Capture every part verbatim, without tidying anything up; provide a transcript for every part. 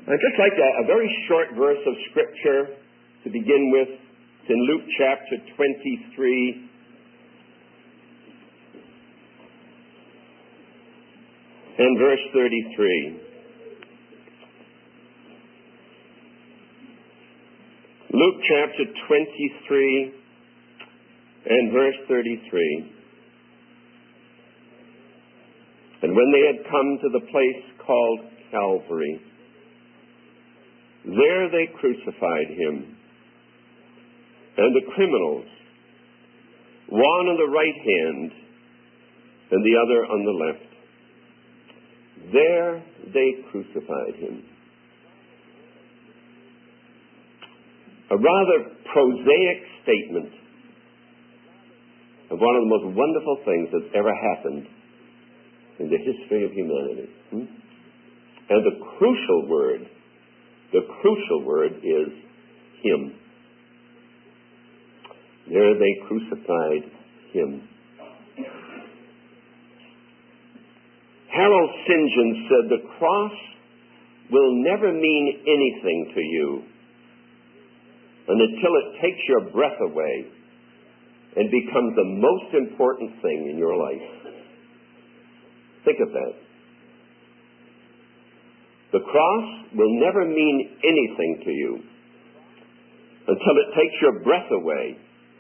I'd just like a, a very short verse of Scripture to begin with. It's in Luke chapter twenty-three. And verse thirty-three. Luke chapter twenty-three and verse thirty-three. And when they had come to the place called Calvary, there they crucified him, and the criminals, one on the right hand and the other on the left. There they crucified him. A rather prosaic statement of one of the most wonderful things that's ever happened in the history of humanity. Hmm? And the crucial word, the crucial word is him. There they crucified him. Harold St. John said, the cross will never mean anything to you and until it takes your breath away and becomes the most important thing in your life. Think of that. The cross will never mean anything to you until it takes your breath away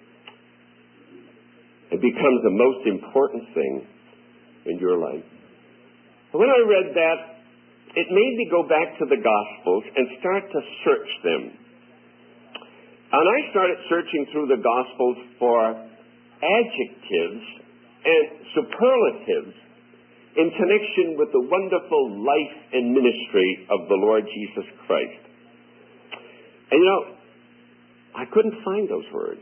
and becomes the most important thing in your life. When I read that, it made me go back to the Gospels and start to search them. And I started searching through the Gospels for adjectives and superlatives in connection with the wonderful life and ministry of the Lord Jesus Christ. And you know, I couldn't find those words.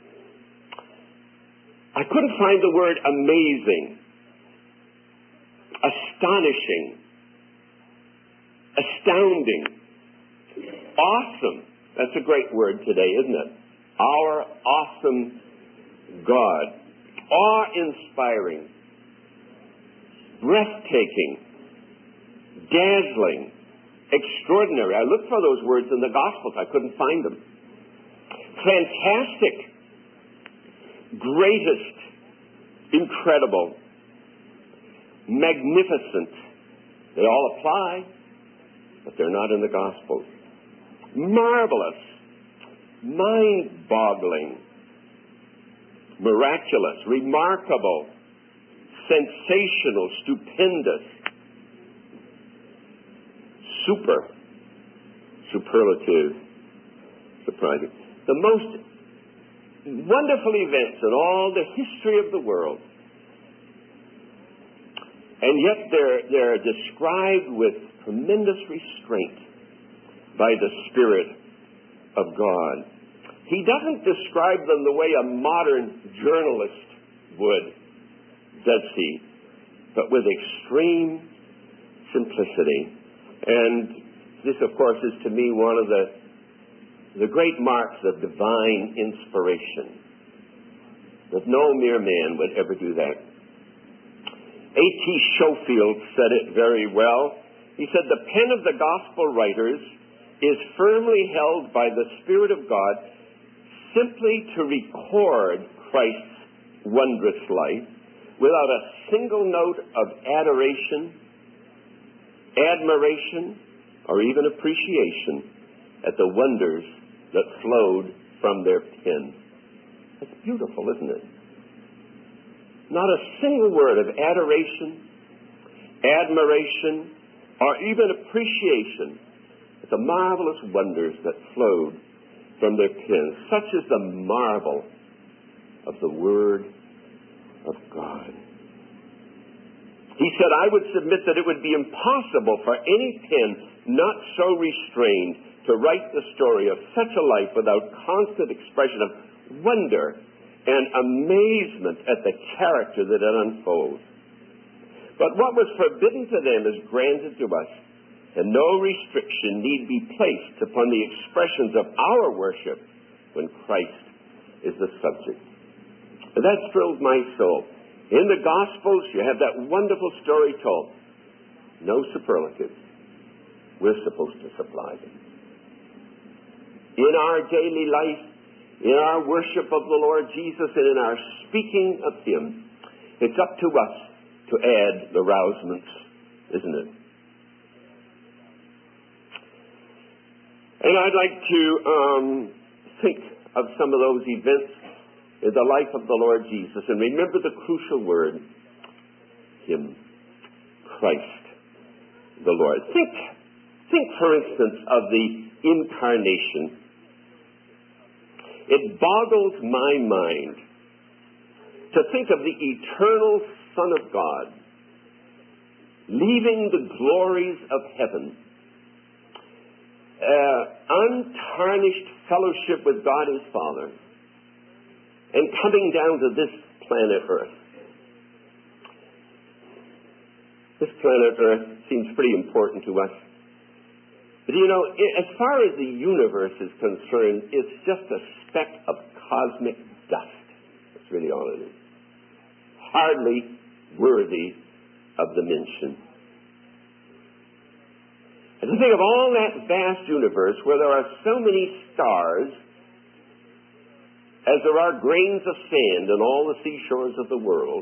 I couldn't find the word amazing, astonishing, astounding, awesome. That's a great word today, isn't it? Our awesome God. Awe-inspiring, breathtaking, dazzling, extraordinary. I looked for those words in the Gospels. I couldn't find them. Fantastic, greatest, incredible, magnificent. They all apply, but they're not in the Gospels. Marvelous, mind-boggling, miraculous, remarkable, sensational, stupendous, super, superlative, surprising. The most wonderful events in all the history of the world. And yet they're, they're described with tremendous restraint by the Spirit of God. He doesn't describe them the way a modern journalist would, does he? But with extreme simplicity. And this, of course, is to me one of the, the great marks of divine inspiration. That no mere man would ever do that. A T Schofield said it very well. He said, the pen of the gospel writers is firmly held by the Spirit of God simply to record Christ's wondrous life without a single note of adoration, admiration, or even appreciation at the wonders that flowed from their pen. That's beautiful, isn't it? Not a single word of adoration, admiration, or even appreciation at the marvelous wonders that flowed from their pens. Such is the marvel of the Word of God. He said, I would submit that it would be impossible for any pen not so restrained to write the story of such a life without constant expression of wonder and amazement at the character that it unfolds. But what was forbidden to them is granted to us, and no restriction need be placed upon the expressions of our worship when Christ is the subject. And that thrilled my soul. In the Gospels, you have that wonderful story told. No superlatives. we're supposed to supply them. In our daily life, in our worship of the Lord Jesus, and in our speaking of Him, it's up to us to add the rousements, isn't it? And I'd like to um, think of some of those events in the life of the Lord Jesus, and remember the crucial word, Him, Christ, the Lord. Think, think, for instance, of the incarnation. It boggles my mind to think of the eternal Son of God leaving the glories of heaven, uh, untarnished fellowship with God His Father, and coming down to this planet Earth. This planet Earth seems pretty important to us. But you know, as far as the universe is concerned, it's just a speck of cosmic dust. That's really all it is. Hardly worthy of the mention. And to think of all that vast universe where there are so many stars as there are grains of sand on all the seashores of the world.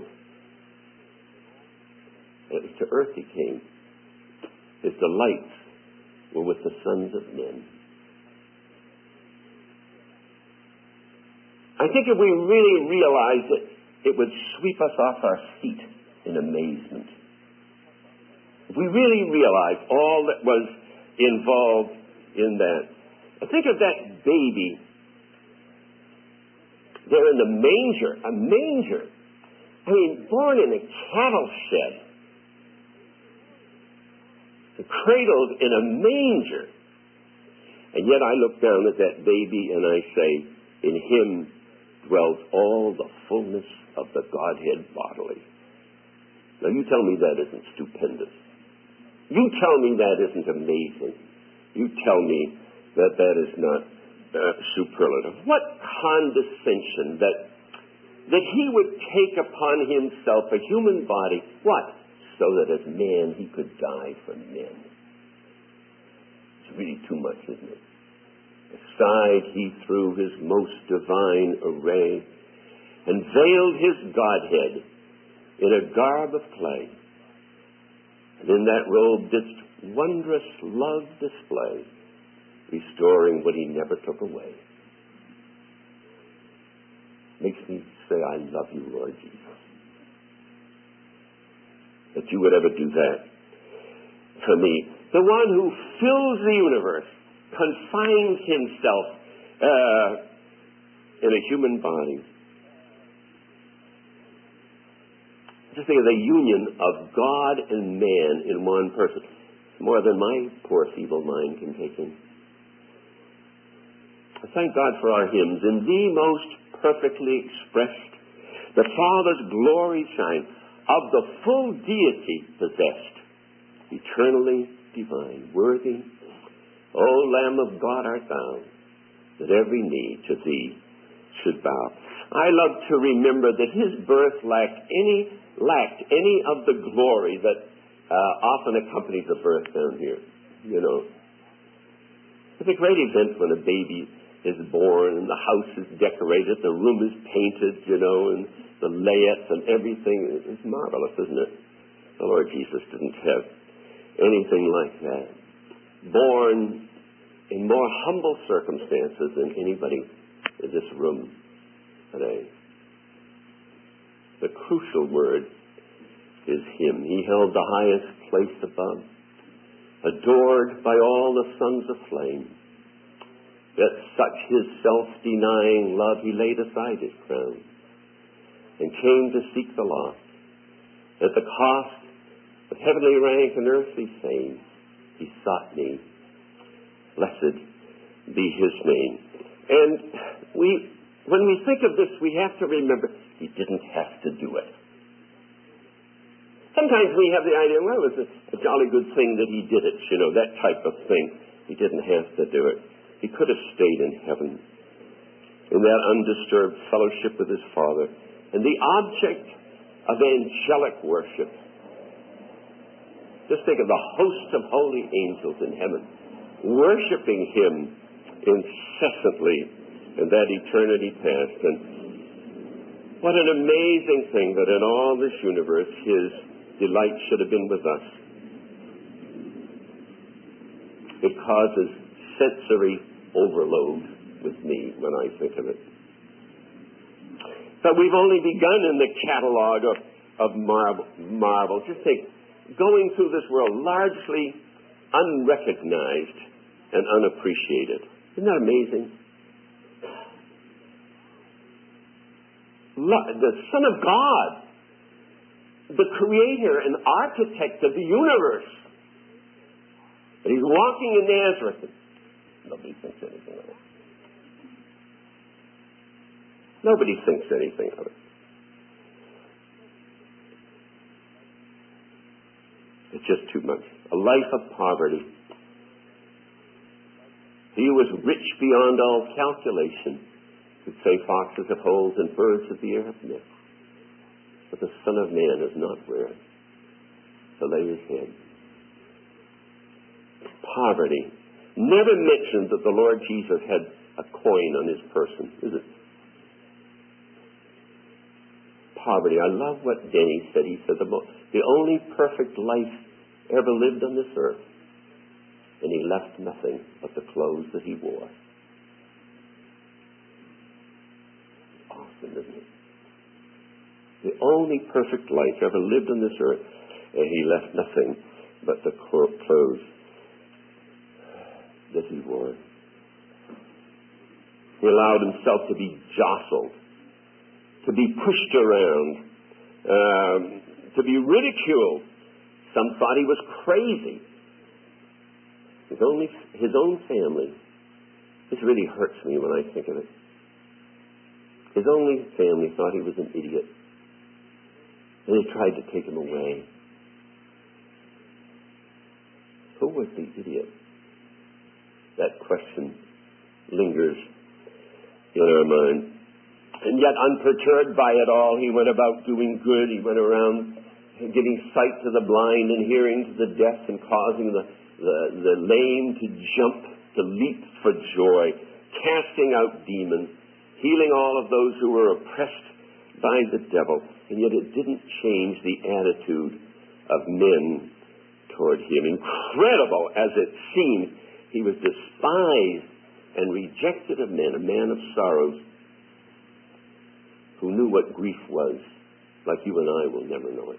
It was to earth He came. His delights were with the sons of men. I think if we really realized it, it would sweep us off our feet in amazement. If we really realized all that was involved in that. I think of that baby there in the manger, a manger. I mean, born in a cattle shed, cradled in a manger. And yet I look down at that baby and I say, in Him dwells all the fullness of the Godhead bodily. Now you tell me that isn't stupendous. You tell me that isn't amazing. You tell me that that is not uh, superlative. What condescension that that He would take upon Himself a human body. What? So that as man He could die for men. It's really too much, isn't it? Aside He threw His most divine array and veiled His Godhead in a garb of clay. And in that robe this wondrous love display, restoring what He never took away. Makes me say, I love you, Lord Jesus. That you would ever do that for me. The one who fills the universe, confines Himself uh, in a human body. Just think of the union of God and man in one person. More than my poor feeble mind can take in. I thank God for our hymns. In Thee most perfectly expressed, the Father's glory shine, of the full deity possessed, eternally divine, worthy, O Lamb of God art Thou, that every knee to Thee should bow. I love to remember that His birth lacked any lacked any of the glory that uh, often accompanies a birth down here. You know, it's a great event when a baby is born and the house is decorated, the room is painted, you know, and the layette and everything. It's marvelous, isn't it? The Lord Jesus didn't have anything like that. Born in more humble circumstances than anybody in this room today. The crucial word is Him. He held the highest place above, adored by all the sons of flame. Yet such His self-denying love, He laid aside His crown and came to seek the lost. At the cost of heavenly rank and earthly fame, He sought me. Blessed be His name. And we, when we think of this, we have to remember He didn't have to do it. Sometimes we have the idea, well, it was a, a jolly good thing that He did it, you know, that type of thing. He didn't have to do it. He could have stayed in heaven in that undisturbed fellowship with His Father. And the object of angelic worship Just think of the host of holy angels in heaven worshiping him incessantly in that eternity past. And what an amazing thing that in all this universe his delight should have been with us. It causes sensory overload with me when I think of it. But we've only begun in the catalog of, of marvel, marvels. Just think, going through this world largely unrecognized and unappreciated. Isn't that amazing? The Son of God, the creator and architect of the universe. And he's walking in Nazareth. Nobody thinks anything of it. Nobody thinks anything of it. It's just too much. A life of poverty. He was rich beyond all calculation. Could say foxes have holes and birds of the air have nests. But the Son of Man is not where to lay his head. Poverty. Never mentioned that the Lord Jesus had a coin on his person, is it? Poverty. I love what Denny said. He said the, most, the only perfect life ever lived on this earth. And he left nothing but the clothes that he wore. Awesome, isn't it? The only perfect life ever lived on this earth, and he left nothing but the clothes that he wore. He allowed himself to be jostled, to be pushed around, um, to be ridiculed. Some thought he was crazy. His only, his own family. This really hurts me when I think of it. His only family thought he was an idiot. And they tried to take him away. Who was the idiot? That question lingers in our mind. And yet, unperturbed by it all, he went about doing good. He went around giving sight to the blind and hearing to the deaf and causing the, the, the lame to jump, to leap for joy, casting out demons, healing all of those who were oppressed by the devil. And yet it didn't change the attitude of men toward him. Incredible as it seemed, he was despised and rejected of men, a man of sorrows, who knew what grief was, like you and I will never know it.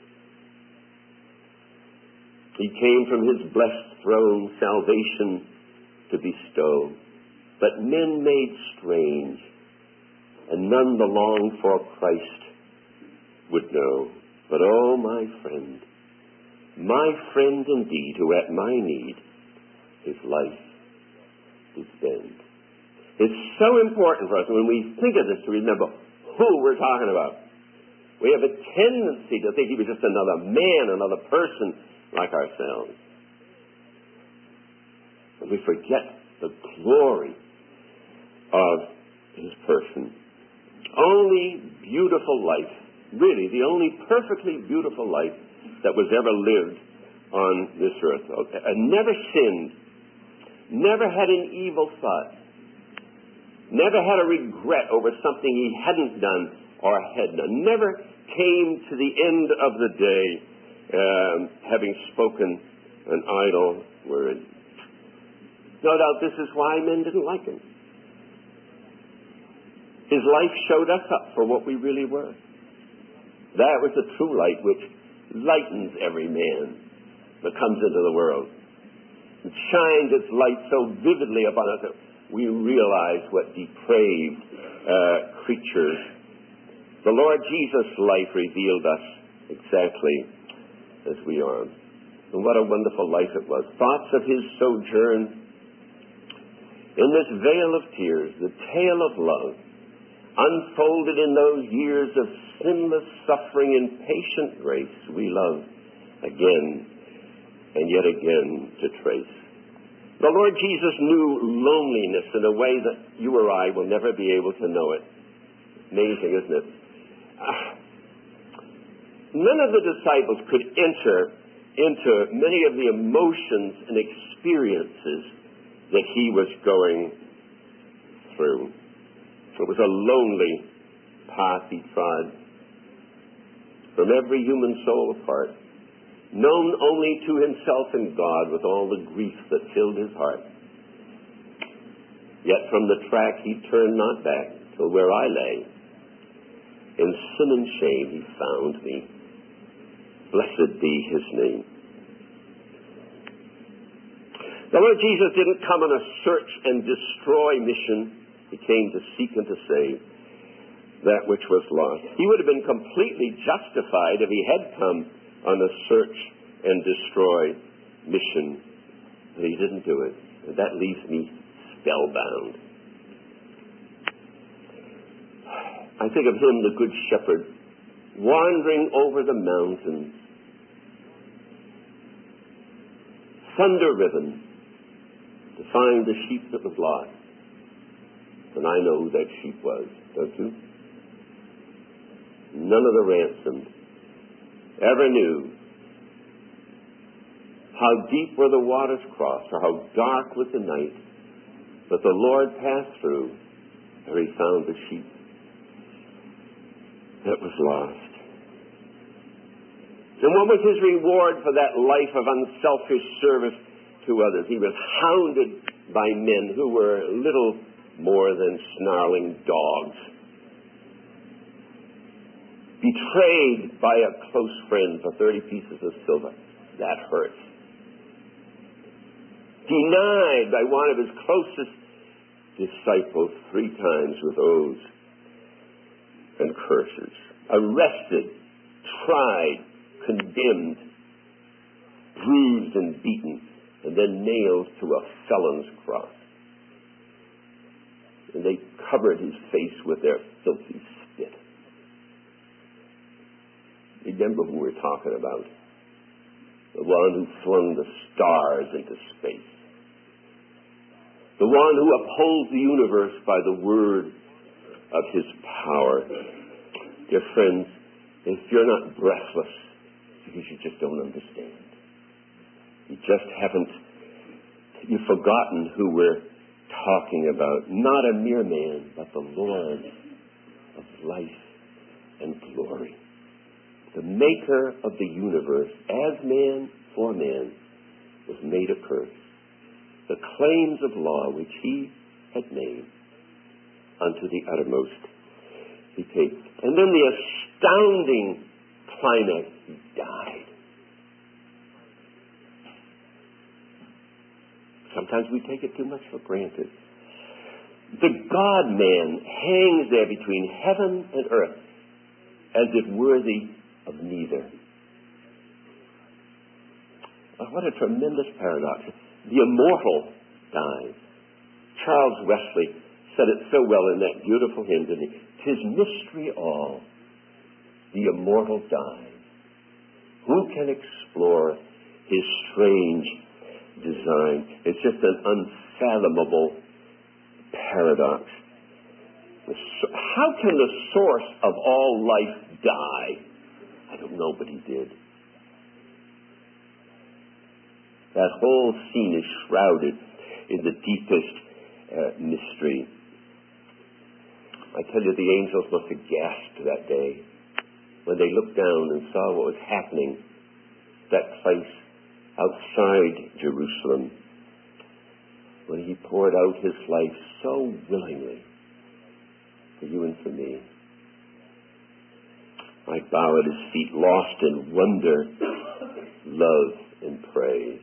He came from his blessed throne salvation to bestow, but men made strange, and none the longed for Christ would know. But oh, my friend, my friend indeed, who at my need his life did spend. It's so important for us when we think of this to remember who we're talking about. We have a tendency to think he was just another man, another person like ourselves. And we forget the glory of his person. Only beautiful life, really, the only perfectly beautiful life that was ever lived on this earth. And never sinned, never had an evil thought, never had a regret over something he hadn't done or had done, never came to the end of the day um, having spoken an idle word. No doubt this is why men didn't like him. His life showed us up for what we really were. That was the true light which lightens every man that comes into the world. It shines its light so vividly upon us that we realize what depraved uh, creatures. The Lord Jesus' life revealed us exactly as we are. And what a wonderful life it was. Thoughts of his sojourn in this vale of tears, the tale of love, unfolded in those years of sinless suffering and patient grace we love again and yet again to trace. The Lord Jesus knew loneliness in a way that you or I will never be able to know it. Amazing, isn't it? Uh, none of the disciples could enter into many of the emotions and experiences that he was going through. It was a lonely path he trod, from every human soul apart, known only to himself and God, with all the grief that filled his heart. Yet from the track he turned not back, till where I lay, in sin and shame he found me. Blessed be his name. The Lord Jesus didn't come on a search and destroy mission. He came to seek and to save that which was lost. He would have been completely justified if he had come on a search and destroy mission. But he didn't do it. And that leaves me spellbound. I think of him, the Good Shepherd, wandering over the mountains, thunder-riven, to find the sheep that was lost. And I know who that sheep was, don't you? None of the ransomed ever knew how deep were the waters crossed, or how dark was the night, but the Lord passed through, where he found the sheep that was lost. And what was his reward for that life of unselfish service to others? He was hounded by men who were little more than snarling dogs. Betrayed by a close friend for thirty pieces of silver. That hurts. Denied by one of his closest disciples three times with oaths and curses. Arrested, tried, condemned, bruised and beaten, and then nailed to a felon's cross. And they covered his face with their filthy spit. Remember who we're talking about. The one who flung the stars into space. The one who upholds the universe by the word of his power. Dear friends, if you're not breathless, it's because you just don't understand. You just haven't, you've forgotten who we're talking about. Not a mere man, but the Lord of life and glory. The maker of the universe, as man for man, was made a curse. The claims of law which he had made unto the uttermost he paid. And then the astounding climax, he died. Sometimes we take it too much for granted. The God-man hangs there between heaven and earth as if worthy of neither. Oh, what a tremendous paradox. The immortal dies. Charles Wesley said it so well in that beautiful hymn, didn't he? "'Tis mystery all, the immortal dies. Who can explore his strange design?" It's just an unfathomable paradox. How can the source of all life die? I don't know, but he did. That whole scene is shrouded in the deepest uh, mystery. I tell you, the angels must have gasped that day when they looked down and saw what was happening, that place outside Jerusalem, when he poured out his life so willingly for you and for me. I bow at his feet, lost in wonder, love, and praise.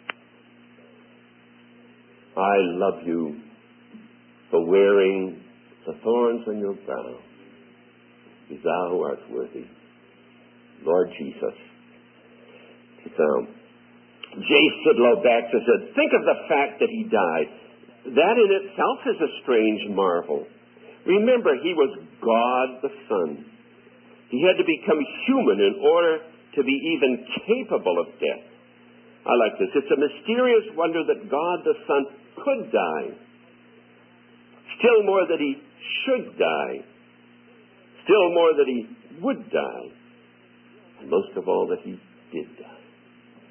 I love you for wearing the thorns on your brow, because thou art worthy. Lord Jesus. Now, J. Sidlow Baxter said, think of the fact that he died. That in itself is a strange marvel. Remember, he was God the Son. He had to become human in order to be even capable of death. I like this. It's a mysterious wonder that God the Son could die. Still more that he should die. Still more that he would die. And most of all that he did die.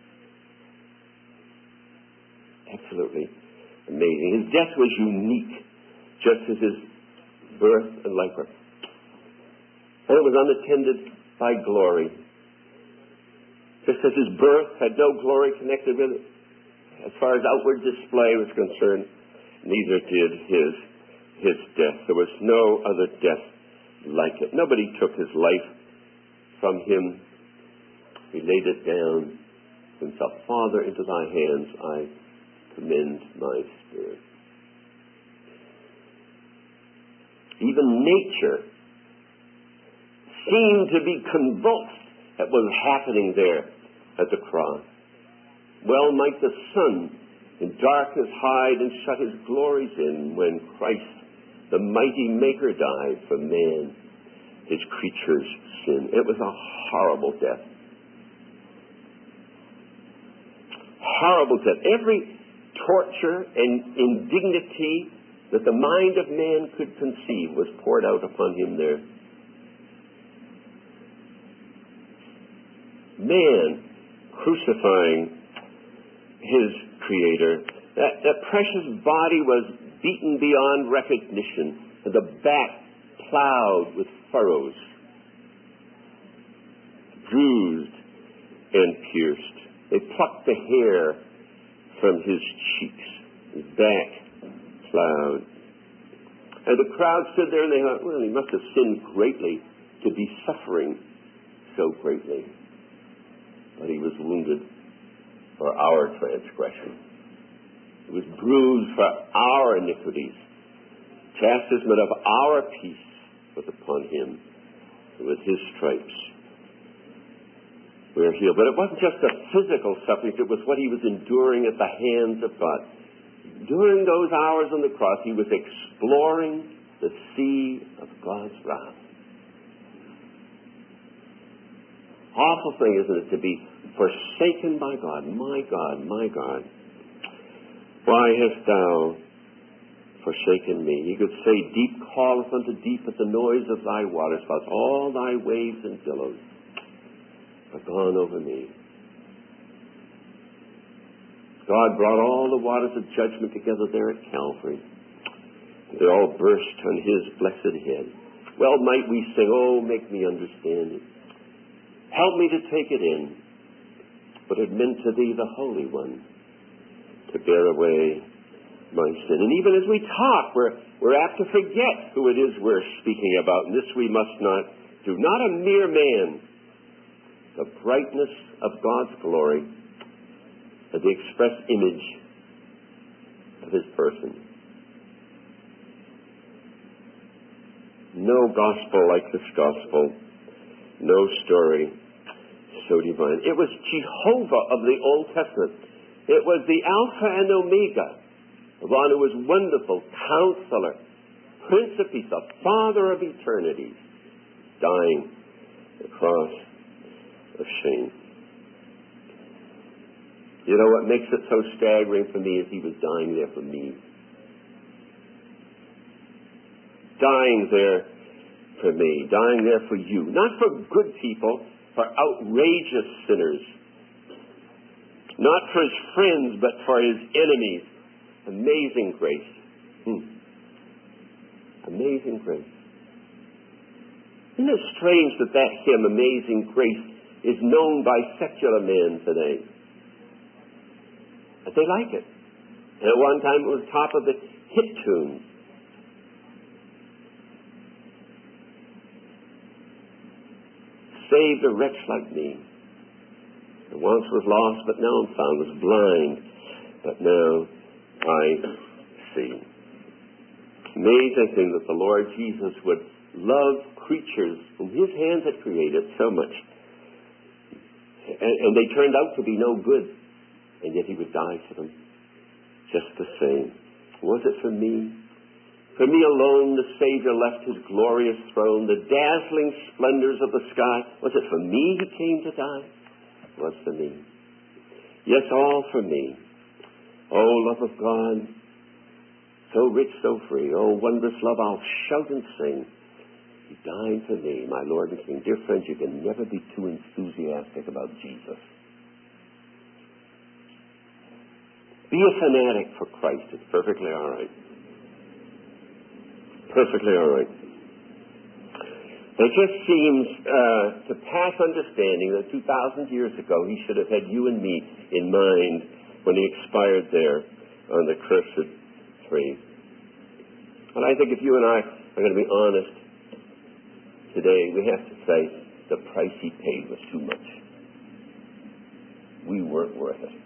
Absolutely amazing. His death was unique, just as his birth and life were. And it was unattended by glory. Just as his birth had no glory connected with it, as far as outward display was concerned, neither did his his death. There was no other death like it. Nobody took his life from him. He laid it down himself. Father, into thy hands I commend my spirit. Even nature seemed to be convulsed at what was happening there at the cross. Well might the sun in darkness hide and shut his glories in when Christ, the mighty Maker, died for man, his creature's sin. It was a horrible death. Horrible death. Every torture and indignity that the mind of man could conceive was poured out upon him there. Man crucifying his Creator. That, that precious body was beaten beyond recognition, and the back plowed with furrows, bruised and pierced. They plucked the hair from his cheeks, his back plowed. And the crowd stood there and they thought, well, he must have sinned greatly to be suffering so greatly. But he was wounded for our transgression. He was bruised for our iniquities. Chastisement of our peace was upon him. With his stripes we are healed. But it wasn't just the physical suffering, it was what he was enduring at the hands of God. During those hours on the cross, he was exploring the sea of God's wrath. Awful thing, isn't it, to be forsaken by God. My God, my God, why hast thou forsaken me? He could say, deep calleth unto deep at the noise of thy waterspouts. All thy waves and billows are gone over me. God brought all the waters of judgment together there at Calvary. They all burst on his blessed head. Well might we sing, oh, make me understand it. Help me to take it in. But it meant to thee, the Holy One, to bear away my sin. And even as we talk, we're, we're apt to forget who it is we're speaking about. And this we must not do. Not a mere man. The brightness of God's glory and the express image of his person. No gospel like this gospel. No story so divine. It was Jehovah of the Old Testament. It was the Alpha and Omega, the one who was wonderful, Counselor, Prince of Peace, the Father of eternity, dying on the cross of shame. You know what makes it so staggering for me is he was dying there for me. Dying there for me. Dying there for you. Not for good people, for outrageous sinners. Not for his friends, but for his enemies. Amazing grace. Hmm. Amazing grace. Isn't it strange that that hymn, Amazing Grace, is known by secular men today? But they like it. And at one time it was top of the hit tunes. Saved a wretch like me. I once was lost, but now I'm found. Was blind, but now I see. Amazing thing that the Lord Jesus would love creatures whom his hands had created so much. And, and they turned out to be no good. And yet he would die for them just the same. Was it for me? For me alone the Savior left his glorious throne, the dazzling splendors of the sky. Was it for me he came to die? It was for me. Yes, all for me. Oh, love of God, so rich, so free. Oh, wondrous love, I'll shout and sing. He died for me, my Lord and King. Dear friends, you can never be too enthusiastic about Jesus. Be Be a fanatic for Christ. It's perfectly all right. Perfectly all right. It just seems uh, to pass understanding that two thousand years ago he should have had you and me in mind when he expired there on the cursed tree. And I think if you and I are going to be honest today, we have to say the price he paid was too much. We weren't worth it.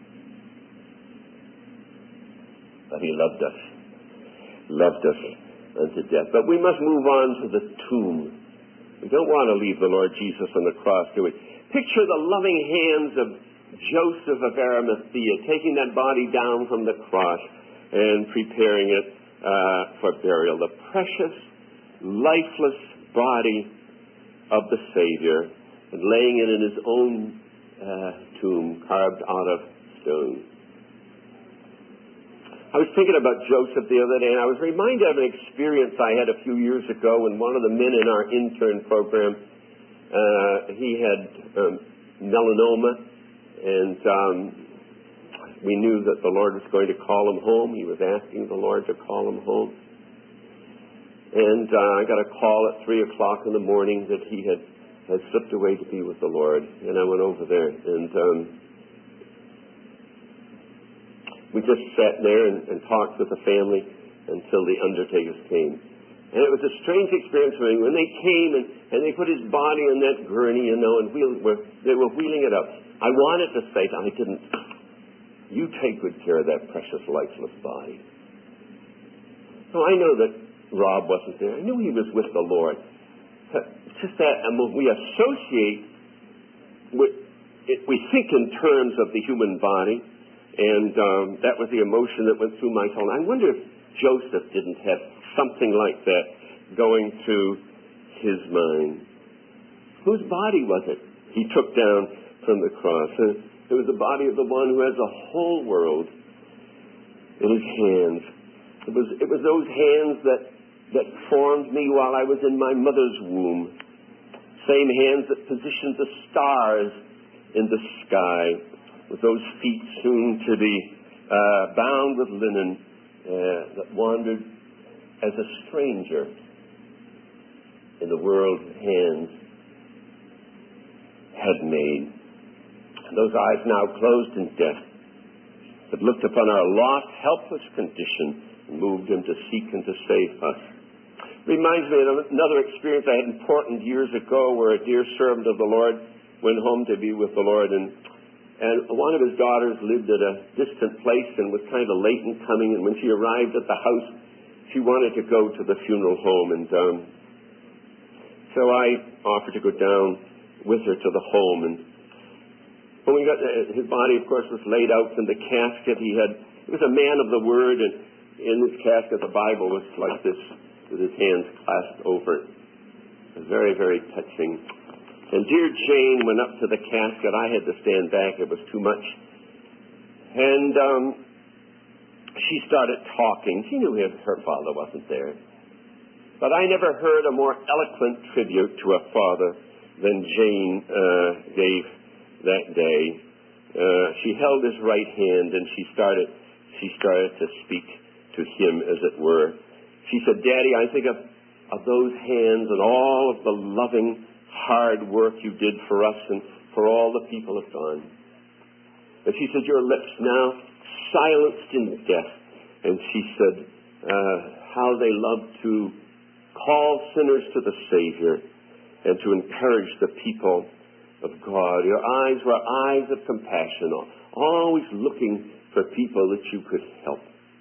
But he loved us. Loved us unto death. But we must move on to the tomb. We don't want to leave the Lord Jesus on the cross, do we? Picture the loving hands of Joseph of Arimathea taking that body down from the cross and preparing it uh, for burial. The precious, lifeless body of the Savior and laying it in his own uh, tomb carved out of stone. I was thinking about Joseph the other day, and I was reminded of an experience I had a few years ago when one of the men in our intern program, uh, he had um, melanoma, and um, we knew that the Lord was going to call him home. He was asking the Lord to call him home. And uh, I got a call at three o'clock in the morning that he had, had slipped away to be with the Lord, and I went over there, and um, we just sat there and, and talked with the family until the undertakers came. And it was a strange experience for me. When they came and, and they put his body in that gurney, you know, and wheel, were, they were wheeling it up. I wanted to say, I didn't, you take good care of that precious, lifeless body. So I know that Rob wasn't there. I knew he was with the Lord. It's just that I mean, we associate, with, it, we think in terms of the human body. And um, that was the emotion that went through my soul. I wonder if Joseph didn't have something like that going through his mind. Whose body was it he took down from the cross? It was the body of the one who has the whole world in his hands. It was, it was those hands that, that formed me while I was in my mother's womb. Same hands that positioned the stars in the sky. With those feet soon to be uh, bound with linen uh, that wandered as a stranger in the world hands had made. And those eyes now closed in death, but looked upon our lost, helpless condition and moved him to seek and to save us. Reminds me of another experience I had important years ago where a dear servant of the Lord went home to be with the Lord, and And one of his daughters lived at a distant place and was kind of late in coming. And when she arrived at the house, she wanted to go to the funeral home. And um, so I offered to go down with her to the home. And when we got uh, his body, of course, was laid out in the casket. He had he was a man of the word, and in this casket, the Bible was like this, with his hands clasped over it. It was very, very touching. And dear Jane went up to the casket. I had to stand back. It was too much. And um, she started talking. She knew her, her father wasn't there. But I never heard a more eloquent tribute to a father than Jane uh, gave that day. Uh, she held his right hand and she started, she started to speak to him, as it were. She said, "Daddy, I think of, of those hands and all of the loving, hard work you did for us and for all the people have gone." And she said, "Your lips now silenced in death." And she said, uh, how they love to call sinners to the Savior and to encourage the people of God. Your eyes were eyes of compassion, always looking for people that you could help.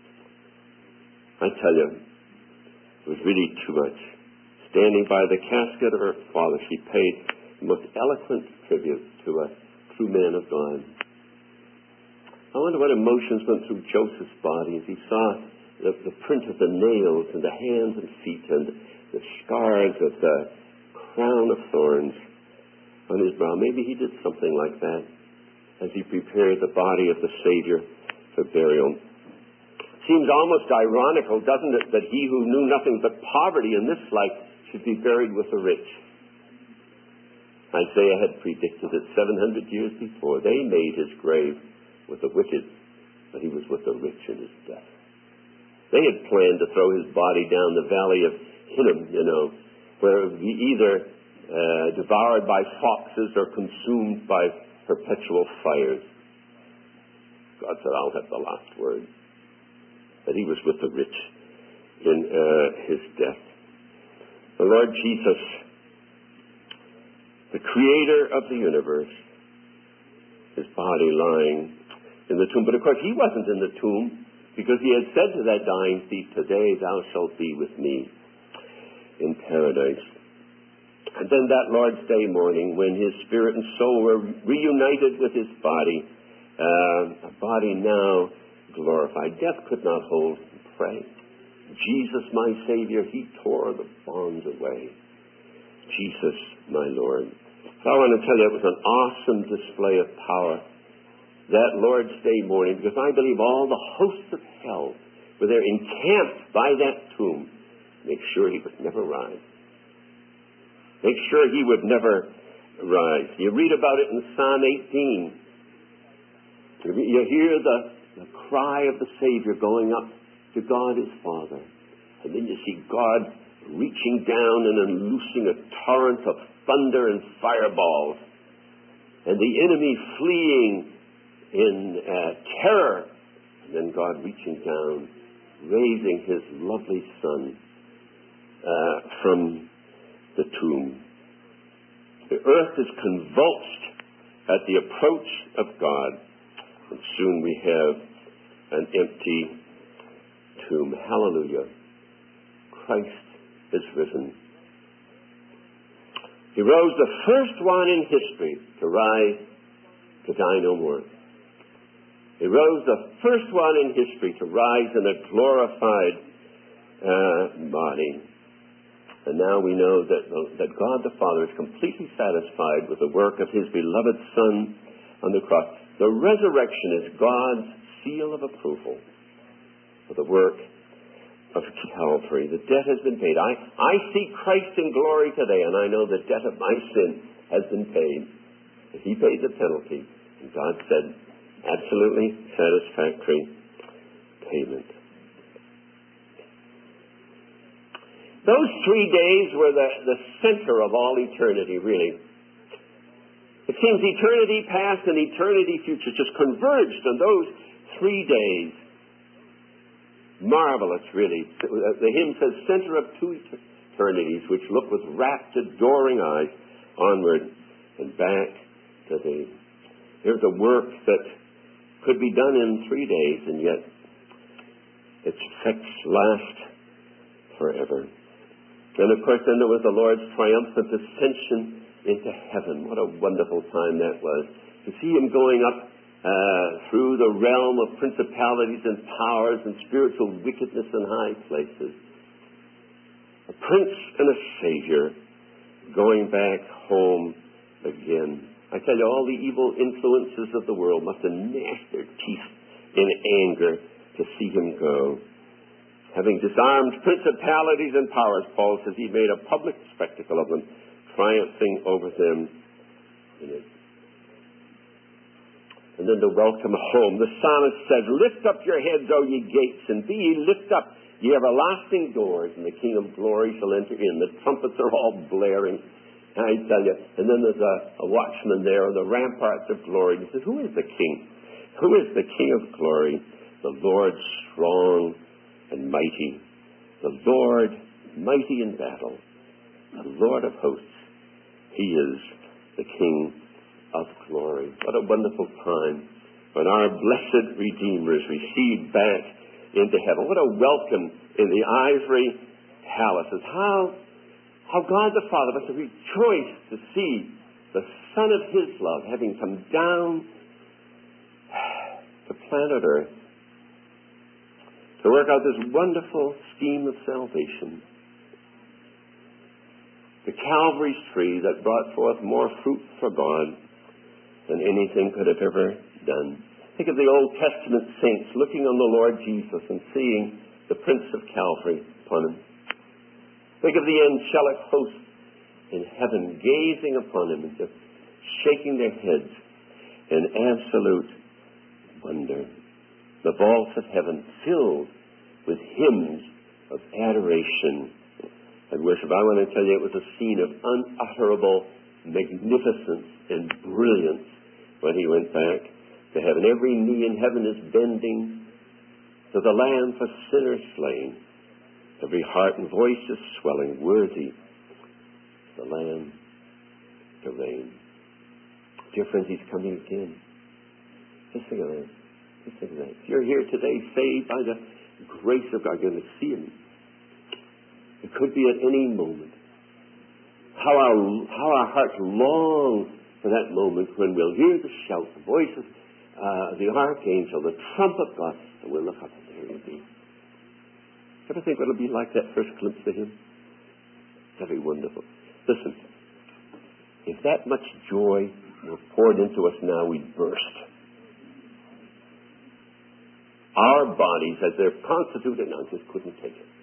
I tell you, it was really too much. Standing by the casket of her father, she paid the most eloquent tribute to a true man of God. I wonder what emotions went through Joseph's body as he saw the, the print of the nails and the hands and feet and the scars of the crown of thorns on his brow. Maybe he did something like that as he prepared the body of the Savior for burial. Seems almost ironical, doesn't it, that he who knew nothing but poverty in this life should be buried with the rich. Isaiah had predicted it seven hundred years before. They made his grave with the wicked but he was with the rich in his death. They had planned to throw his body down the valley of Hinnom, you know, where it would be either uh, devoured by foxes or consumed by perpetual fires. God said, I'll have the last word. But he was with the rich in uh, his death. The Lord Jesus, the creator of the universe, his body lying in the tomb. But of course, he wasn't in the tomb, because he had said to that dying thief, today thou shalt be with me in paradise. And then that Lord's Day morning, when his spirit and soul were reunited with his body, uh, a body now glorified. Death could not hold prey. Jesus, my Savior, he tore the bonds away. Jesus, my Lord. So I want to tell you, it was an awesome display of power that Lord's Day morning, because I believe all the hosts of hell were there encamped by that tomb. Make sure he would never rise. Make sure he would never rise. You read about it in Psalm eighteen. You hear the, the cry of the Savior going up to God his Father. And then you see God reaching down and unloosing a torrent of thunder and fireballs. And the enemy fleeing in uh, terror. And then God reaching down, raising his lovely Son uh, from the tomb. The earth is convulsed at the approach of God. And soon we have an empty tomb. Hallelujah. Christ is risen. He rose, the first one in history to rise, to die no more. He rose, the first one in history to rise in a glorified uh, body. And now we know that, that God the Father is completely satisfied with the work of his beloved Son on the cross. The resurrection is God's seal of approval for the work of Calvary. The debt has been paid. I, I see Christ in glory today, and I know the debt of my sin has been paid. He paid the penalty. And God said, absolutely satisfactory payment. Those three days were the, the center of all eternity, really. It seems eternity past and eternity future just converged on those three days. Marvelous, really. The hymn says, center of two eternities, which look with rapt, adoring eyes onward and back to thee. Here's a work that could be done in three days, and yet its effects last forever. And of course, then there was the Lord's triumphant ascension into heaven. What a wonderful time that was. To see him going up uh, through the realm of principalities and powers and spiritual wickedness in high places. A prince and a savior going back home again. I tell you, all the evil influences of the world must have gnashed their teeth in anger to see him go. Having disarmed principalities and powers, Paul says, he made a public spectacle of them, triumphing over them in it. And then the welcome home. The psalmist says, lift up your heads, O ye gates, and be ye lift up, ye everlasting doors, and the King of glory shall enter in. The trumpets are all blaring, I tell you. And then there's a, a watchman there on the ramparts of glory. He says, who is the King? Who is the King of glory? The Lord strong and mighty, the Lord mighty in battle, the Lord of hosts. He is the King of glory. What a wonderful time when our blessed Redeemer is received back into heaven. What a welcome in the ivory palaces. How, how God the Father must have rejoiced to see the Son of his love having come down to planet Earth to work out this wonderful scheme of salvation. The Calvary's tree that brought forth more fruit for God than anything could have ever done. Think of the Old Testament saints looking on the Lord Jesus and seeing the Prince of Calvary upon him. Think of the angelic hosts in heaven gazing upon him and just shaking their heads in absolute wonder. the vaults of heaven filled with hymns of adoration and worship. I want to tell you, it was a scene of unutterable magnificence and brilliance when he went back to heaven. Every knee in heaven is bending to the Lamb for sinners slain. Every heart and voice is swelling, worthy the Lamb to reign. Dear friends, he's coming again. Just think of that. Just think of that. If you're here today, saved by the grace of God, you're going to see him. It could be at any moment. How our, how our hearts long for that moment when we'll hear the shout, the voice of uh, the archangel, the trump of God, and we'll look up and there he'll be. Ever think what it'll be like, that first glimpse of him? That'll be wonderful. Listen, if that much joy were poured into us now, we'd burst. Our bodies, as they're constituted now, just couldn't take it.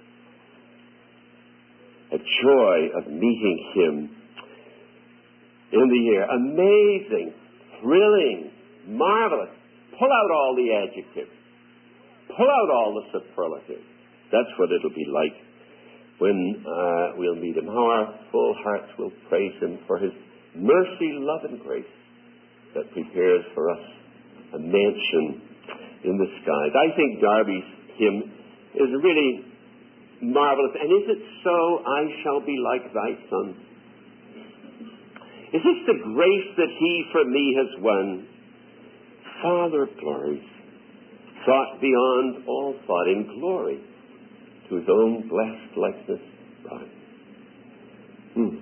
A joy of meeting him in the air. Amazing, thrilling, marvelous. Pull out all the adjectives. Pull out all the superlatives. That's what it'll be like when uh, we'll meet him. How our full hearts will praise him for his mercy, love, and grace that prepares for us a mansion in the skies. I think Darby's hymn is really marvelous. And is it so, I shall be like thy Son? Is this the grace that he for me has won? Father of glories, sought beyond all thought in glory, to his own blessed likeness brought. Hmm.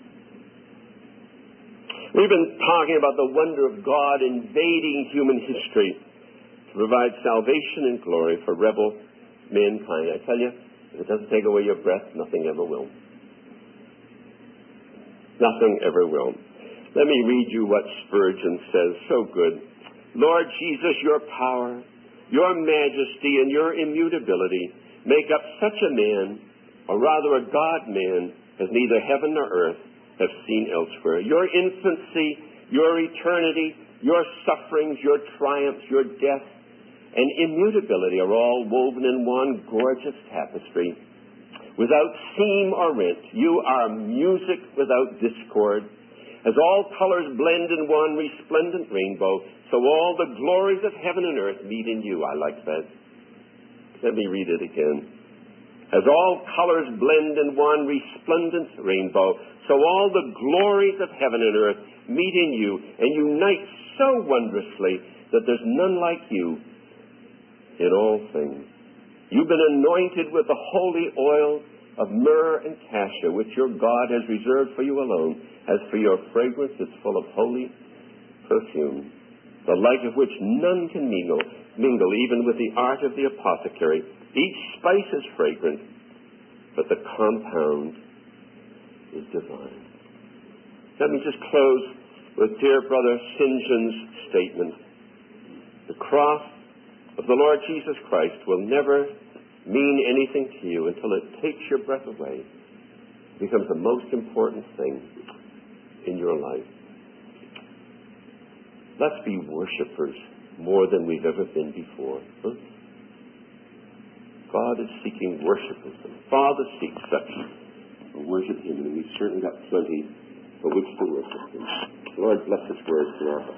We've been talking about the wonder of God invading human history to provide salvation and glory for rebel mankind. I tell you, if it doesn't take away your breath, nothing ever will. Nothing ever will. Let me read you what Spurgeon says, so good. Lord Jesus, your power, your majesty, and your immutability make up such a man, or rather a God-man, as neither heaven nor earth have seen elsewhere. Your infancy, your eternity, your sufferings, your triumphs, your death, and immutability are all woven in one gorgeous tapestry. Without seam or rent, you are music without discord. As all colors blend in one resplendent rainbow, so all the glories of heaven and earth meet in you. I like that. Let me read it again. As all colors blend in one resplendent rainbow, so all the glories of heaven and earth meet in you and unite so wondrously that there's none like you in all things. You've been anointed with the holy oil of myrrh and cassia, which your God has reserved for you alone. As for your fragrance, it's full of holy perfume, the like of which none can mingle, mingle even with the art of the apothecary. Each spice is fragrant, but the compound is divine. Let me just close with dear Brother St John's statement. The cross of the Lord Jesus Christ will never mean anything to you until it takes your breath away. It becomes the most important thing in your life. Let's be worshipers more than we've ever been before. Huh? God is seeking worshipers. The Father seeks such to worship him, and we've certainly got plenty for which to worship him. Lord, bless his word to our